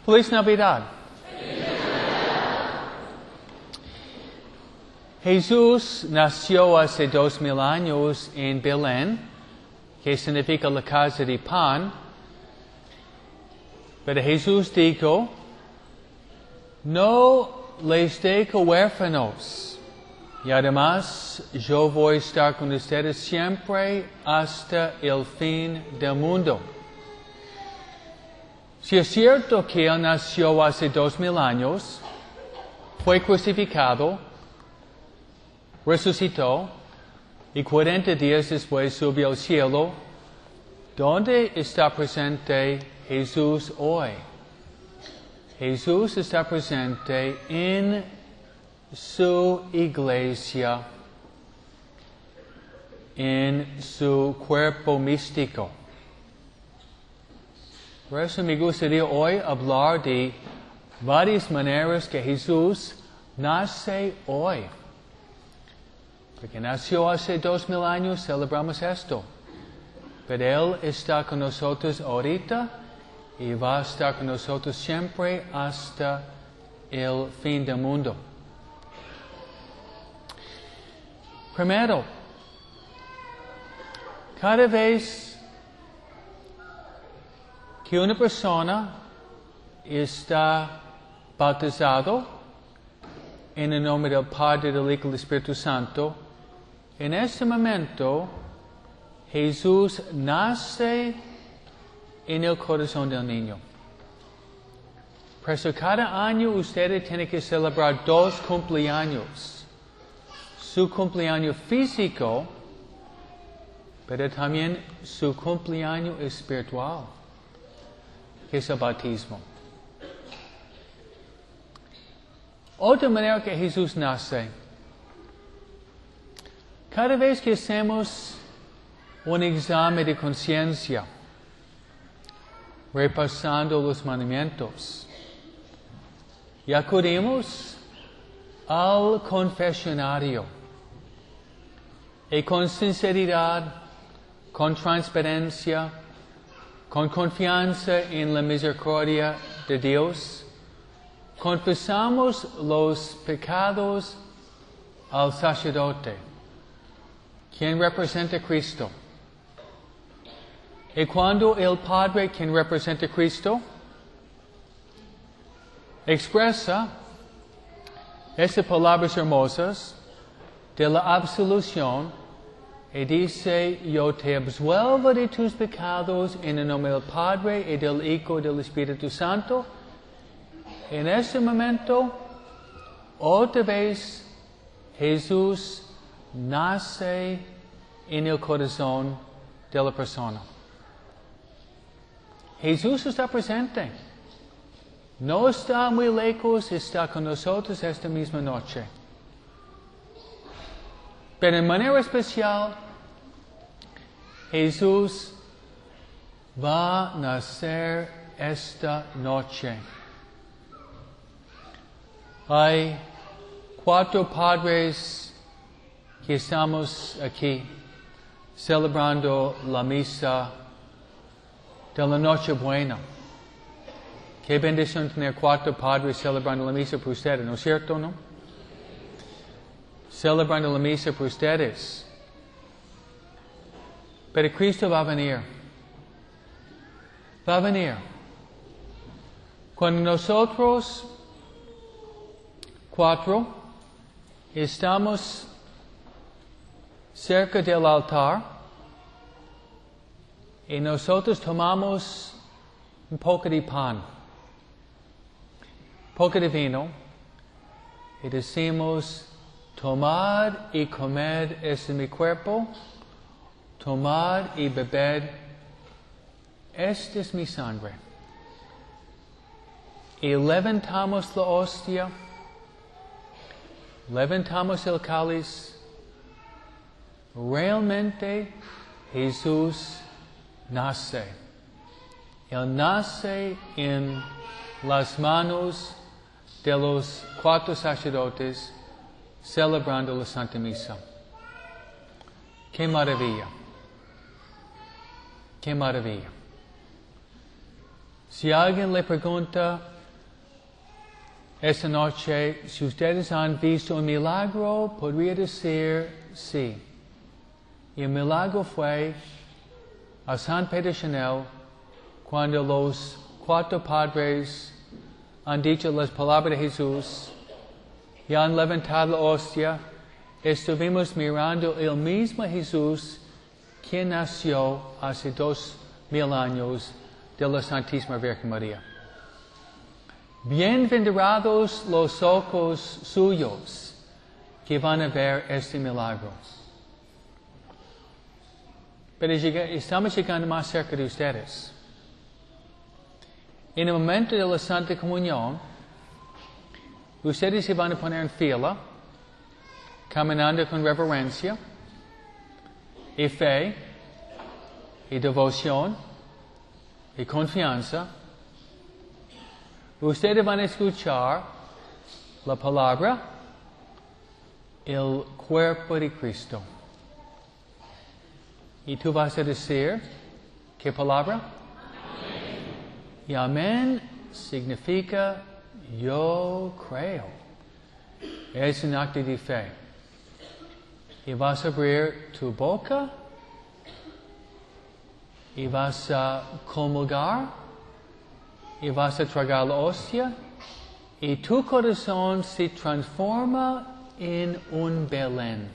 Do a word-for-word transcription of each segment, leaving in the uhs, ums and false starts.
Feliz Navidad. Jesús nació hace dos mil años en Belén, que significa la casa de pan. Pero Jesús dijo, no les dejo huérfanos, y además yo voy a estar con ustedes siempre hasta el fin del mundo. Si es cierto que Él nació hace dos mil años, fue crucificado, resucitó y cuarenta días después subió al cielo, ¿dónde está presente Jesús hoy? Jesús está presente en su iglesia, en su cuerpo místico. Por eso me gustaría hoy hablar de varias maneras que Jesús nace hoy. Porque nació hace dos mil años, celebramos esto. Pero Él está con nosotros ahorita y va a estar con nosotros siempre hasta el fin del mundo. Primero, cada vez que una persona está bautizado en el nombre del Padre, del Hijo y del Espíritu Santo, en ese momento Jesús nace en el corazón del niño. Por eso cada año ustedes tienen que celebrar dos cumpleaños. Su cumpleaños físico, pero también su cumpleaños espiritual, que es el bautismo. Otra manera que Jesús nace. Cada vez que hacemos un examen de conciencia, repasando los mandamientos, y acudimos al confesionario, y con sinceridad, con transparencia, con confianza en la misericordia de Dios, confesamos los pecados al sacerdote, quien representa a Cristo. Y cuando el Padre, quien representa a Cristo, expresa estas palabras hermosas de la absolución y dice, yo te absuelvo de tus pecados en el nombre del Padre y del Hijo y del Espíritu Santo. En ese momento, otra vez, Jesús nace en el corazón de la persona. Jesús está presente. No está muy lejos, está con nosotros esta misma noche. Pero de manera especial, Jesús va a nacer esta noche. Hay cuatro padres que estamos aquí celebrando la misa de la Nochebuena. Qué bendición tener cuatro padres celebrando la misa por ustedes, ¿no es cierto, no? Celebrando la misa por ustedes. Pero Cristo va a venir. Va a venir. Cuando nosotros, cuatro, estamos cerca del altar y nosotros tomamos un poco de pan, un poco de vino y decimos, tomad y comed, este es mi cuerpo, tomad y bebed, esta es mi sangre. Y levantamos la hostia, levantamos el cáliz. Realmente Jesús nace. Él nace en las manos de los cuatro sacerdotes celebrando la Santa Misa. ¡Qué maravilla! ¡Qué maravilla! Si alguien le pregunta, esta noche, si ustedes han visto un milagro, podría decir sí. Y el milagro fue a San Pedro Chanel cuando los cuatro padres han dicho las palabras de Jesús y han levantado la hostia. Estuvimos mirando el mismo Jesús quien nació hace dos mil años de la Santísima Virgen María. Bienaventurados los ojos suyos que van a ver este milagro. Pero llega, estamos llegando más cerca de ustedes. En el momento de la Santa Comunión, ustedes se van a poner en fila, caminando con reverencia, y fe, y devoción, y confianza. Ustedes van a escuchar la palabra, el cuerpo de Cristo. Y tú vas a decir, ¿qué palabra? Amén. Y amén significa yo creo. Es un acto de fe. Y vas a abrir tu boca y vas a comulgar y vas a tragar la hostia y tu corazón se transforma en un Belén.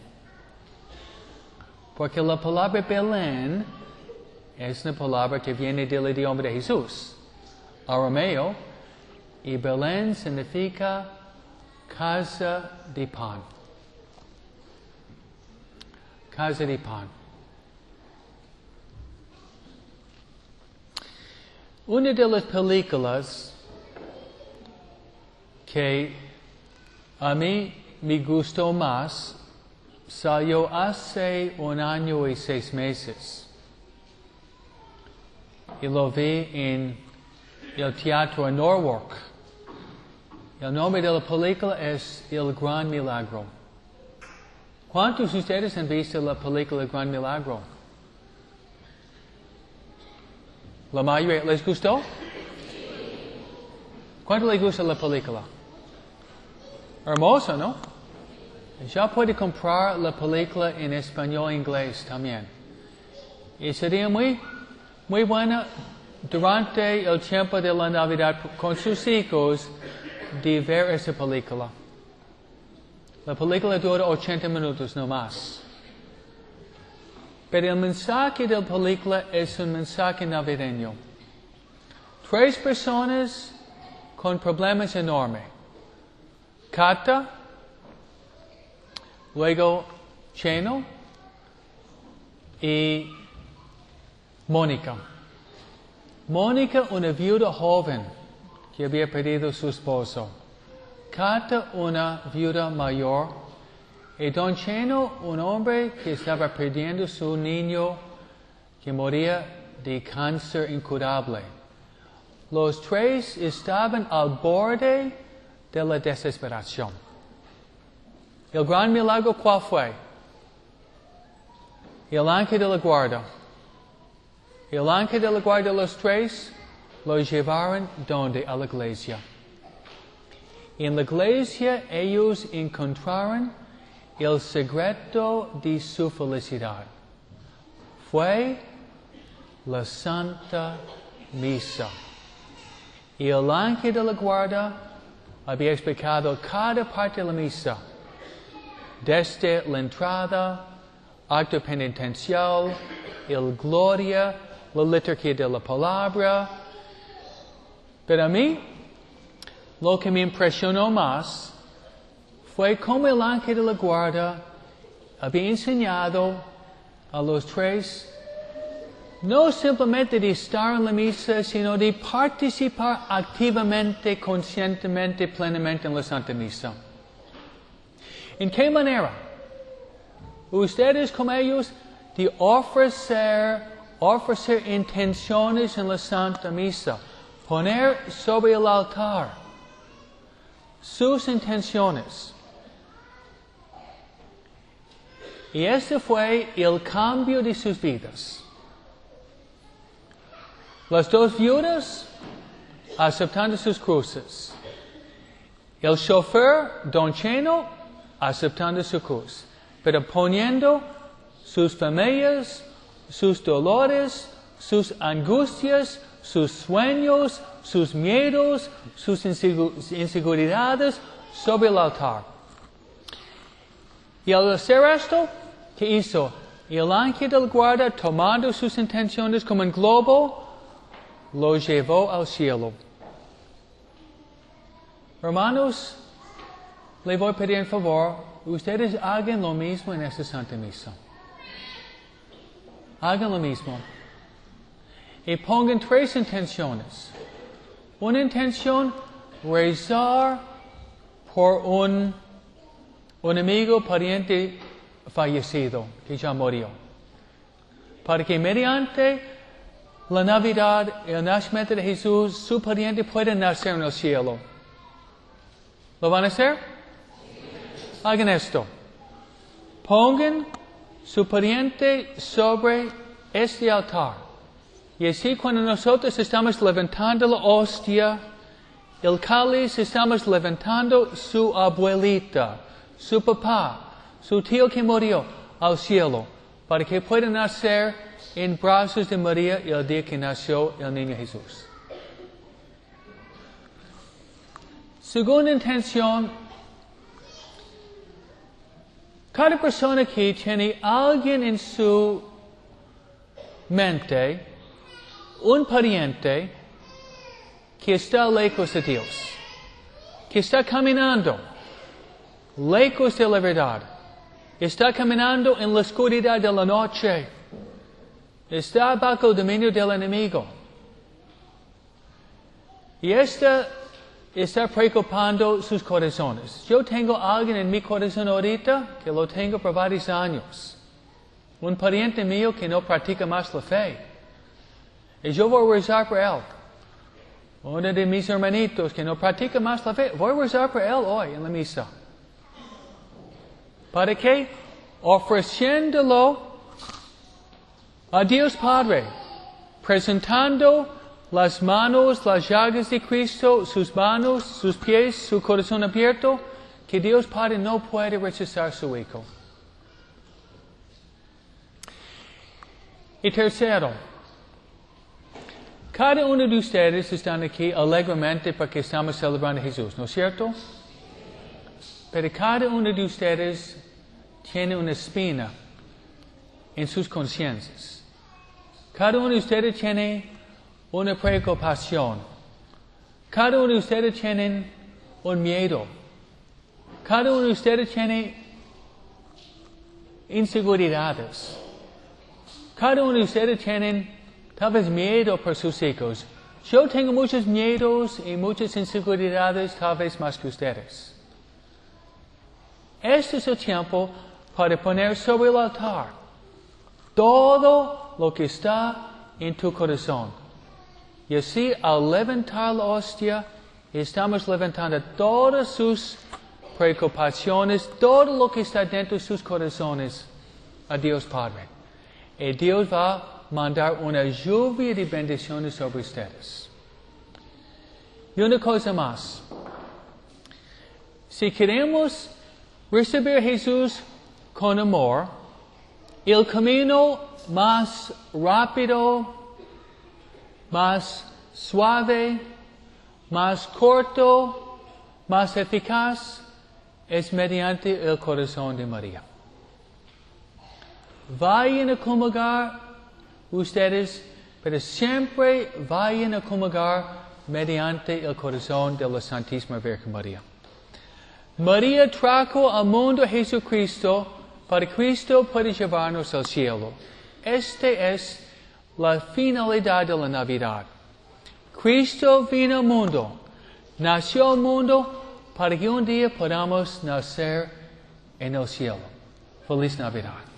Porque la palabra Belén es una palabra que viene del idioma de Jesús, arameo, y Belén significa casa de pan. Casa de pan. Una de las películas que a mí me gustó más salió hace un año y seis meses. Y lo vi en el teatro en Norwalk. El nombre de la película es El Gran Milagro. ¿Cuántos de ustedes han visto la película El Gran Milagro? ¿La mayoría les gustó? ¿Cuánto les gusta la película? Hermosa, ¿no? Ya puede comprar la película en español e inglés también. Y sería muy, muy buena durante el tiempo de la Navidad con sus hijos de ver esa película. La película dura ochenta minutos, no más. Pero el mensaje de la película es un mensaje navideño. Tres personas con problemas enormes. Cata, luego Cheno y Mónica. Mónica, una viuda joven que había perdido a su esposo. Cata, una viuda mayor. Y Don Cheno, un hombre que estaba perdiendo a su niño que moría de cáncer incurable. Los tres estaban al borde de la desesperación. El gran milagro, ¿cuál fue? El ángel de la guarda. El ángel de la guarda de los tres los llevaron donde a la iglesia. En la iglesia ellos encontraron el secreto de su felicidad. Fue la Santa Misa. Y el ángel de la guarda había explicado cada parte de la misa. Desde la entrada, acto penitencial, el gloria, la liturgia de la palabra. Pero a mí, lo que me impresionó más fue como el ángel de la guarda había enseñado a los tres no simplemente de estar en la misa, sino de participar activamente, conscientemente, plenamente en la Santa Misa. ¿En qué manera? Ustedes como ellos de ofrecer, ofrecer intenciones en la Santa Misa, poner sobre el altar sus intenciones. Y este fue el cambio de sus vidas. Las dos viudas aceptando sus cruces. El chofer, Don Cheno, aceptando su cruz, pero poniendo sus familias, sus dolores, sus angustias, sus sueños, sus miedos, sus inseguridades sobre el altar. Y al hacer esto, ¿qué hizo? El ángel del guarda, tomando sus intenciones como un globo, lo llevó al cielo. Hermanos, le voy a pedir un favor, ustedes hagan lo mismo en esta Santa Misa. Hagan lo mismo. Y pongan tres intenciones. Una intención, rezar por un, un amigo, pariente fallecido, que ya murió. Para que mediante la Navidad, el nacimiento de Jesús, su pariente pueda nacer en el cielo. ¿Lo van a hacer? Hagan esto. Pongan su pariente sobre este altar. Y así cuando nosotros estamos levantando la hostia, el cáliz, estamos levantando su abuelita, su papá, su tío que murió al cielo, para que pueda nacer en brazos de María el día que nació el niño Jesús. Segunda intención, cada persona que tiene alguien en su mente, un pariente que está lejos de Dios, que está caminando lejos de la verdad, está caminando en la oscuridad de la noche, está bajo el dominio del enemigo. Y esta está preocupando sus corazones. Yo tengo a alguien en mi corazón ahorita que lo tengo por varios años. Un pariente mío que no practica más la fe. Y yo voy a rezar por él. Uno de mis hermanitos que no practica más la fe, voy a rezar por él hoy en la misa. ¿Para qué? Ofreciéndolo a Dios Padre, presentando las manos, las llagas de Cristo, sus manos, sus pies, su corazón abierto, que Dios Padre no puede rechazar su Hijo. Y tercero, cada uno de ustedes están aquí alegremente porque estamos celebrando a Jesús, ¿no es cierto? Pero cada uno de ustedes tiene una espina en sus conciencias. Cada uno de ustedes tiene una preocupación. Cada uno de ustedes tiene un miedo. Cada uno de ustedes tiene inseguridades. Cada uno de ustedes tiene tal vez miedo por sus hijos. Yo tengo muchos miedos y muchas inseguridades, tal vez más que ustedes. Este es el tiempo para poner sobre el altar todo lo que está en tu corazón. Y así, al levantar la hostia, estamos levantando todas sus preocupaciones, todo lo que está dentro de sus corazones a Dios Padre. Y Dios va a mandar una lluvia de bendiciones sobre ustedes. Y una cosa más. Si queremos recibir a Jesús con amor, el camino más rápido, más suave, más corto, más eficaz, es mediante el corazón de María. Vayan a comulgar ustedes, pero siempre vayan a comulgar mediante el corazón de la Santísima Virgen María. María trajo al mundo a Jesucristo para que Cristo pueda llevarnos al cielo. Esta es la finalidad de la Navidad. Cristo vino al mundo, nació al mundo para que un día podamos nacer en el cielo. Feliz Navidad.